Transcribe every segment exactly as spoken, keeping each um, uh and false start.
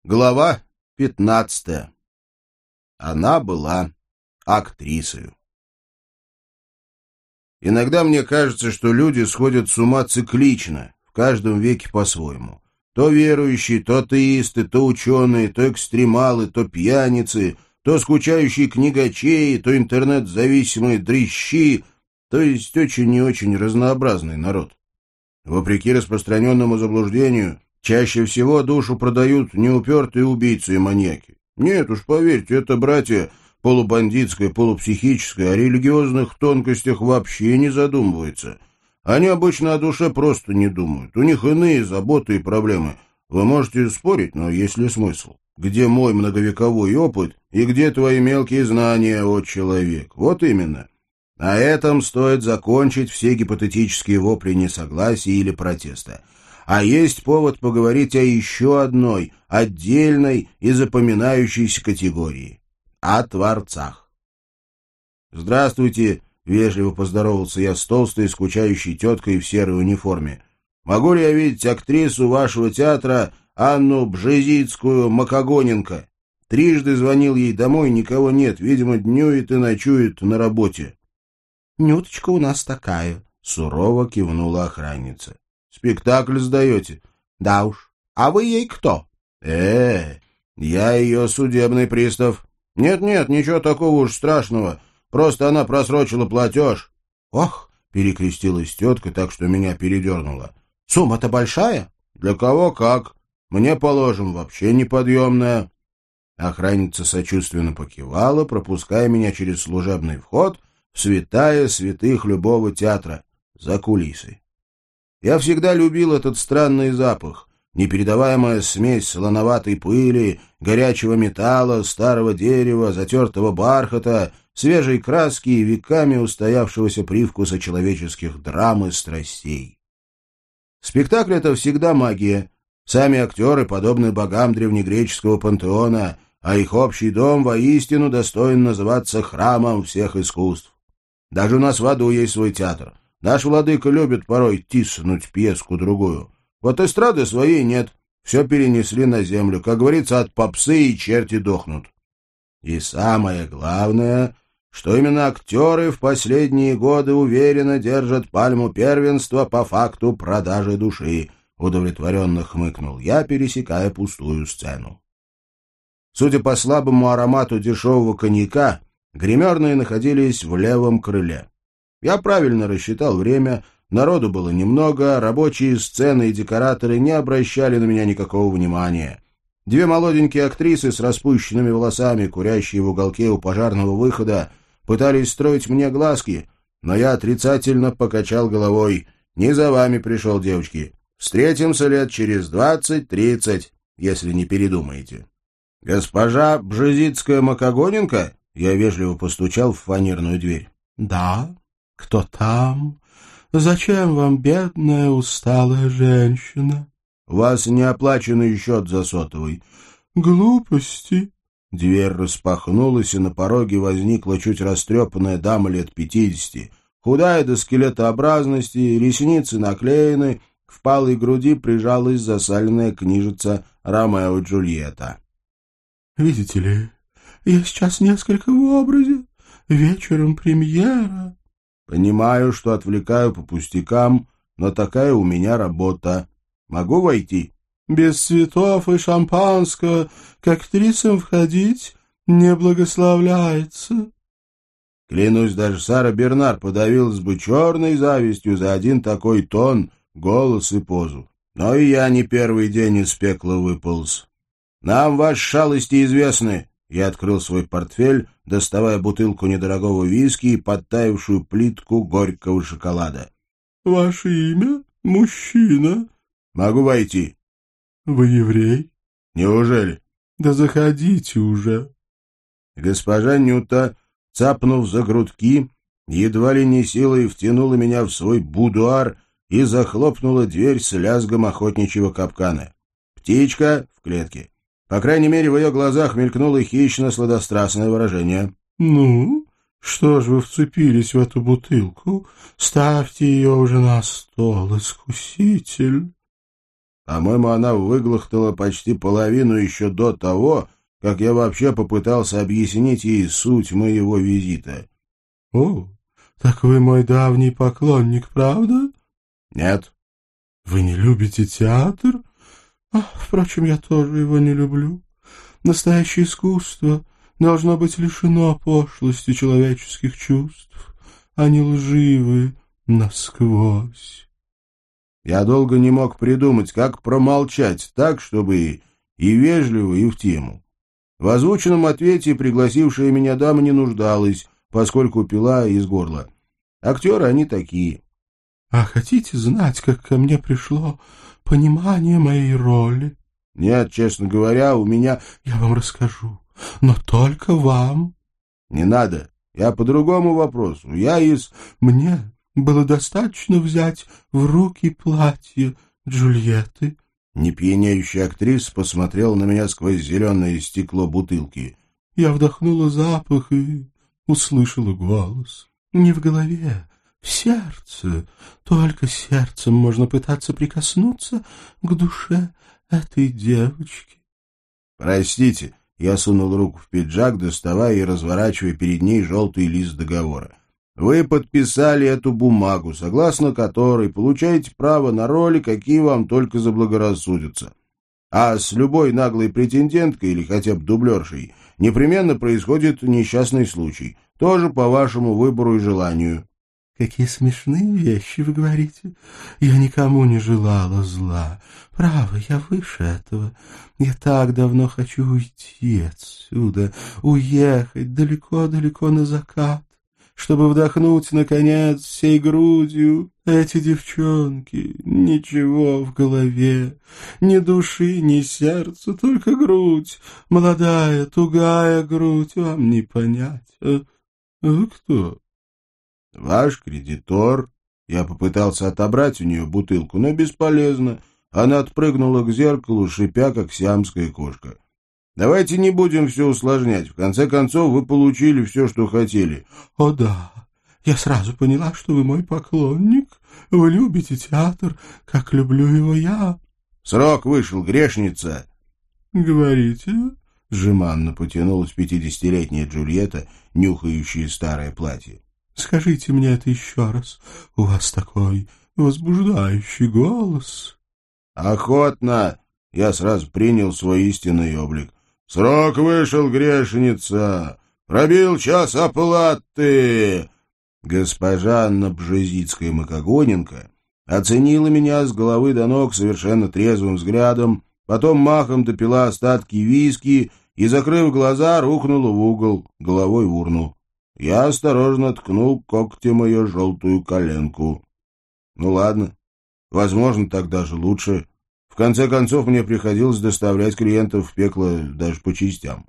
Глава пятнадцатая. Она была актрисой. Иногда мне кажется, что люди сходят с ума циклично, в каждом веке по-своему. То верующие, то атеисты, то ученые, то экстремалы, то пьяницы, то скучающие книгачеи, то интернет-зависимые дрищи, то есть очень и очень разнообразный народ. Вопреки распространенному заблуждению, чаще всего душу продают не упертые убийцы и маньяки. Нет уж, поверьте, это, братья, полубандитское, полупсихическое, о религиозных тонкостях вообще не задумывается. Они обычно о душе просто не думают. У них иные заботы и проблемы. Вы можете спорить, но есть ли смысл? Где мой многовековой опыт и где твои мелкие знания, о человек? Вот именно. На этом стоит закончить все гипотетические вопли несогласия или протеста. А есть повод поговорить о еще одной, отдельной и запоминающейся категории – о творцах. «Здравствуйте», — вежливо поздоровался я с толстой, скучающей теткой в серой униформе. «Могу ли я видеть актрису вашего театра Анну Бжезицкую-Макогоненко? Трижды звонил ей домой, никого нет, видимо, днюет и ночует на работе». «Нюточка у нас такая», — сурово кивнула охранница. «Спектакль сдаете?» «Да уж. А вы ей кто?» «Э, я ее судебный пристав». «Нет-нет, ничего такого уж страшного. Просто она просрочила платеж». «Ох», — перекрестилась тетка так, что меня передернула. «Сумма-то большая?» «Для кого как. Мне, положим, вообще неподъемная». Охранница сочувственно покивала, пропуская меня через служебный вход в святая святых любого театра, за кулисой. Я всегда любил этот странный запах, непередаваемая смесь солоноватой пыли, горячего металла, старого дерева, затертого бархата, свежей краски и веками устоявшегося привкуса человеческих драм и страстей. Спектакль — это всегда магия. Сами актеры подобны богам древнегреческого пантеона, а их общий дом воистину достоин называться храмом всех искусств. Даже у нас в аду есть свой театр. Наш владыка любит порой тиснуть пьеску-другую. Вот эстрады своей нет. Все перенесли на землю. Как говорится, от попсы и черти дохнут. И самое главное, что именно актеры в последние годы уверенно держат пальму первенства по факту продажи души, удовлетворенно хмыкнул я, пересекая пустую сцену. Судя по слабому аромату дешевого коньяка, гримерные находились в левом крыле. Я правильно рассчитал время, народу было немного, рабочие сцены и декораторы не обращали на меня никакого внимания. Две молоденькие актрисы с распущенными волосами, курящие в уголке у пожарного выхода, пытались строить мне глазки, но я отрицательно покачал головой. «Не за вами пришел, девочки. Встретимся лет через двадцать-тридцать, если не передумаете». «Госпожа Бжезицкая-Макогоненко?» Я вежливо постучал в фанерную дверь. «Да? Кто там? Зачем вам, бедная усталая женщина?» «У вас неоплаченный счет за сотовый». «Глупости». Дверь распахнулась, и на пороге возникла чуть растрепанная дама лет пятидесяти, худая до скелетообразности, ресницы наклеены, к впалой груди прижалась засаленная книжица «Ромео и Джульетта». «Видите ли, я сейчас несколько в образе. Вечером премьера». «Понимаю, что отвлекаю по пустякам, но такая у меня работа. Могу войти?» «Без цветов и шампанского к актрисам входить не благословляется». Клянусь, даже Сара Бернар подавилась бы черной завистью за один такой тон, голос и позу. Но и я не первый день из пекла выполз. Нам ваши шалости известны». Я открыл свой портфель, доставая бутылку недорогого виски и подтаявшую плитку горького шоколада. «Ваше имя? Мужчина?» «Могу войти». «Вы еврей?» «Неужели?» «Да заходите уже». Госпожа Нюта, цапнув за грудки, едва ли не силой втянула меня в свой будуар и захлопнула дверь с лязгом охотничьего капкана. Птичка в клетке. По крайней мере, в ее глазах мелькнуло хищно-сладострастное выражение. «Ну, что ж вы вцепились в эту бутылку? Ставьте ее уже на стол, искуситель». По-моему, она выглохтала почти половину еще до того, как я вообще попытался объяснить ей суть моего визита. — О, так вы мой давний поклонник, правда? — Нет. — Вы не любите театр? А, впрочем, я тоже его не люблю. Настоящее искусство должно быть лишено пошлости человеческих чувств. Они лживы насквозь. Я долго не мог придумать, как промолчать так, чтобы и, и вежливо, и в тему. В озвученном ответе пригласившая меня дама не нуждалась, поскольку пила из горла. Актеры они такие. — А хотите знать, как ко мне пришло понимание моей роли? — Нет, честно говоря, у меня... — Я вам расскажу, но только вам. — Не надо. Я по другому вопросу. Я из... — Мне было достаточно взять в руки платье Джульетты. Непьянеющая актриса посмотрела на меня сквозь зеленое стекло бутылки. Я вдохнула запах и услышала голос. Не в голове, в сердце. Только сердцем можно пытаться прикоснуться к душе этой девочки. Простите, я сунул руку в пиджак, доставая и разворачивая перед ней желтый лист договора. Вы подписали эту бумагу, согласно которой получаете право на роли, какие вам только заблагорассудятся. А с любой наглой претенденткой или хотя бы дублершей непременно происходит несчастный случай, тоже по вашему выбору и желанию. — Какие смешные вещи вы говорите. Я никому не желала зла. Право, я выше этого. Я так давно хочу уйти отсюда, уехать далеко-далеко на закат, чтобы вдохнуть, наконец, всей грудью эти девчонки. Ничего в голове, ни души, ни сердца, только грудь. Молодая, тугая грудь, вам не понять. А вы кто? Ваш кредитор. Я попытался отобрать у нее бутылку, но бесполезно. Она отпрыгнула к зеркалу, шипя, как сиамская кошка. Давайте не будем все усложнять. В конце концов, вы получили все, что хотели. — О да, я сразу поняла, что вы мой поклонник. Вы любите театр, как люблю его я. — Срок вышел, грешница. — Говорите? — жеманно потянулась пятидесятилетняя Джульетта, нюхающая старое платье. — Скажите мне это еще раз. У вас такой возбуждающий голос. — Охотно. Я сразу принял свой истинный облик. «Срок вышел, грешница! Пробил час оплаты!» Госпожа Анна Бжезицкая-Макогоненко оценила меня с головы до ног совершенно трезвым взглядом, потом махом допила остатки виски и, закрыв глаза, рухнула в угол, головой в урну. Я осторожно ткнул когтем ее желтую коленку. Ну ладно, возможно, так даже лучше. В конце концов, мне приходилось доставлять клиентов в пекло даже по частям.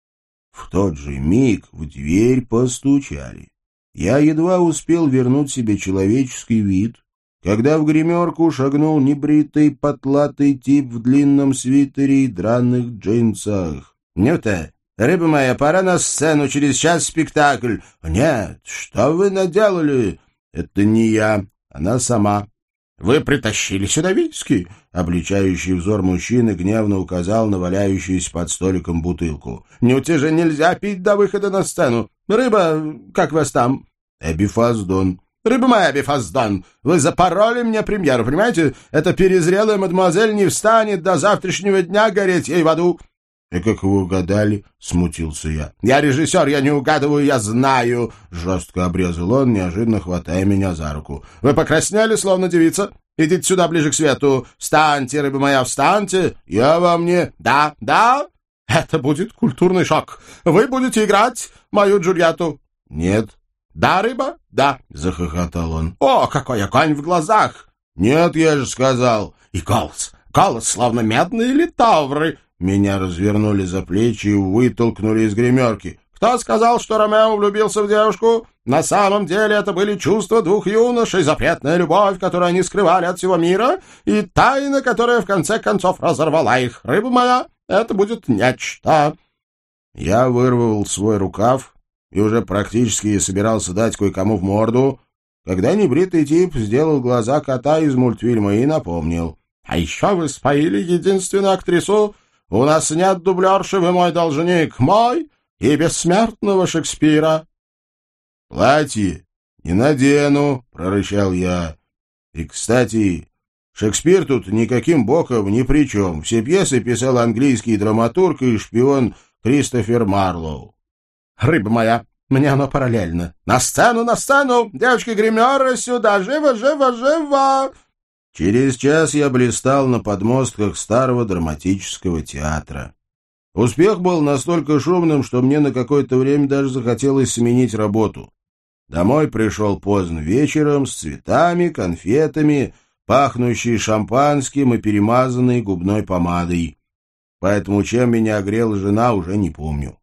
В тот же миг в дверь постучали. Я едва успел вернуть себе человеческий вид, когда в гримерку шагнул небритый потлатый тип в длинном свитере и драных джинсах. «Нюта, рыба моя, пора на сцену, через час спектакль». «Нет, что вы наделали?» «Это не я, она сама». «Вы притащили сюда виски?» Обличающий взор мужчины гневно указал на валяющуюся под столиком бутылку. «Нюте же нельзя пить до выхода на сцену. Рыба, как вас там?» «Эбифаздон». «Рыба моя, Эбифаздон, вы запороли мне премьеру, понимаете? Эта перезрелая мадемуазель не встанет до завтрашнего дня гореть ей в аду». «И как вы угадали?» — смутился я. «Я режиссер, я не угадываю, я знаю!» — жестко обрезал он, неожиданно хватая меня за руку. «Вы покраснели, словно девица? Идите сюда, ближе к свету. Встаньте, рыба моя, встаньте! Я вам не... Да, да? Это будет культурный шок. Вы будете играть мою Джульетту?» «Нет». «Да, рыба? Да!» — захохотал он. «О, какой огонь в глазах!» «Нет, я же сказал!» «И голос! Голос, словно медные литавры!» Меня развернули за плечи и вытолкнули из гримерки. «Кто сказал, что Ромео влюбился в девушку? На самом деле это были чувства двух юношей, запретная любовь, которую они скрывали от всего мира, и тайна, которая в конце концов разорвала их. Рыба моя, это будет нечто!» Я вырвал свой рукав и уже практически собирался дать кое-кому в морду, когда небритый тип сделал глаза кота из мультфильма и напомнил. А еще вы споили единственную актрису. У нас нет дублерши, вы мой должник, мой и бессмертного Шекспира. Платье не надену, прорычал я. И, кстати, Шекспир тут никаким боком ни при чем. Все пьесы писал английский драматург и шпион Кристофер Марлоу. Рыба моя, мне оно параллельно. На сцену, на сцену! Девочки-гримеры сюда! Живо, живо, живо! Через час я блистал на подмостках старого драматического театра. Успех был настолько шумным, что мне на какое-то время даже захотелось сменить работу. Домой пришел поздно вечером с цветами, конфетами, пахнущей шампанским и перемазанной губной помадой. Поэтому чем меня огрела жена, уже не помню.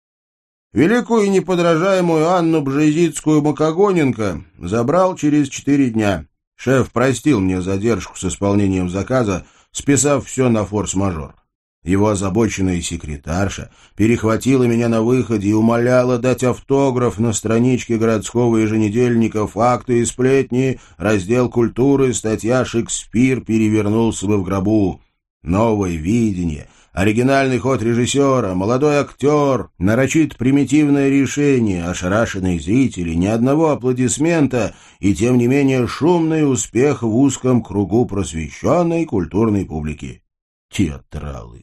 Великую и неподражаемую Анну Бжезицкую-Макогоненко забрал через четыре дня. Шеф простил мне задержку с исполнением заказа, списав все на форс-мажор. Его озабоченная секретарша перехватила меня на выходе и умоляла дать автограф на страничке городского еженедельника «Факты и сплетни», раздел «Культуры», статья «Шекспир перевернулся бы в гробу». Новое видение, оригинальный ход режиссера, молодой актер, нарочит примитивное решение, ошарашенные зрители, ни одного аплодисмента и, тем не менее, шумный успех в узком кругу просвещенной культурной публики. Театралы.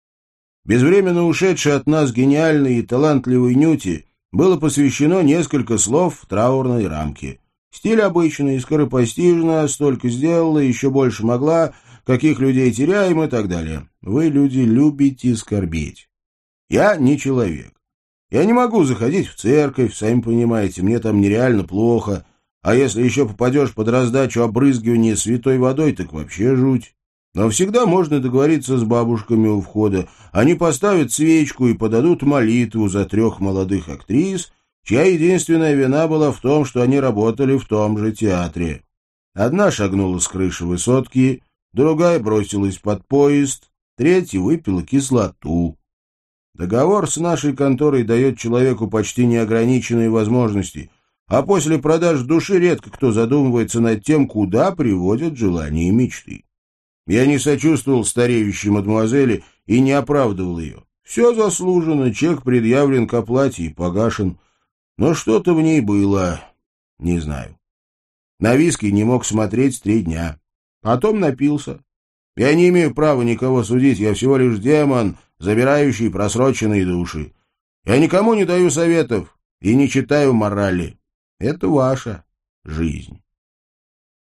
Безвременно ушедшей от нас гениальной и талантливой Нюти было посвящено несколько слов в траурной рамке. Стиль обычный, скоропостижно, столько сделала, еще больше могла, каких людей теряем и так далее. Вы, люди, любите скорбеть. Я не человек. Я не могу заходить в церковь, сами понимаете, мне там нереально плохо, а если еще попадешь под раздачу обрызгивания святой водой, так вообще жуть. Но всегда можно договориться с бабушками у входа. Они поставят свечку и подадут молитву за трех молодых актрис, чья единственная вина была в том, что они работали в том же театре. Одна шагнула с крыши высотки, другая бросилась под поезд, третья выпила кислоту. Договор с нашей конторой дает человеку почти неограниченные возможности, а после продаж души редко кто задумывается над тем, куда приводят желания и мечты. Я не сочувствовал стареющей мадемуазели и не оправдывал ее. Все заслужено, чек предъявлен к оплате и погашен. Но что-то в ней было, не знаю. На виски не мог смотреть три дня. Потом напился. Я не имею права никого судить, я всего лишь демон, забирающий просроченные души. Я никому не даю советов и не читаю морали. Это ваша жизнь.